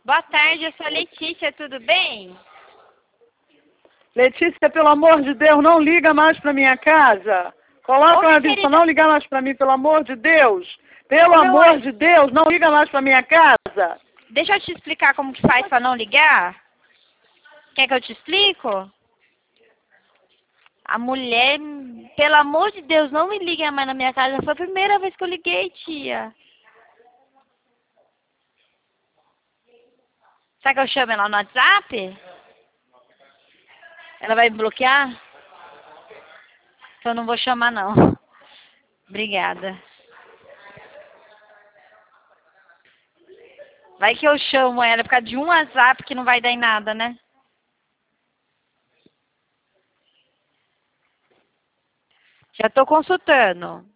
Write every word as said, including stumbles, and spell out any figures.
Boa tarde, eu sou a Letícia, tudo bem? Letícia, pelo amor de Deus, não liga mais para minha casa. Coloca Oi, uma aviso para querida. não ligar mais para mim, pelo amor de Deus. Pelo Ô, meu amor anjo, de Deus, não liga mais para minha casa. deixa eu te explicar como que faz para não ligar. Quer que eu te explico? A mulher, pelo amor de Deus, não me liga mais na minha casa. Foi a primeira vez que eu liguei, tia. Sabe que eu chamo ela no WhatsApp? Ela vai me bloquear? Então eu não vou chamar, não. Obrigada. Vai que eu chamo ela por causa de um WhatsApp que não vai dar em nada, né? Já tô consultando.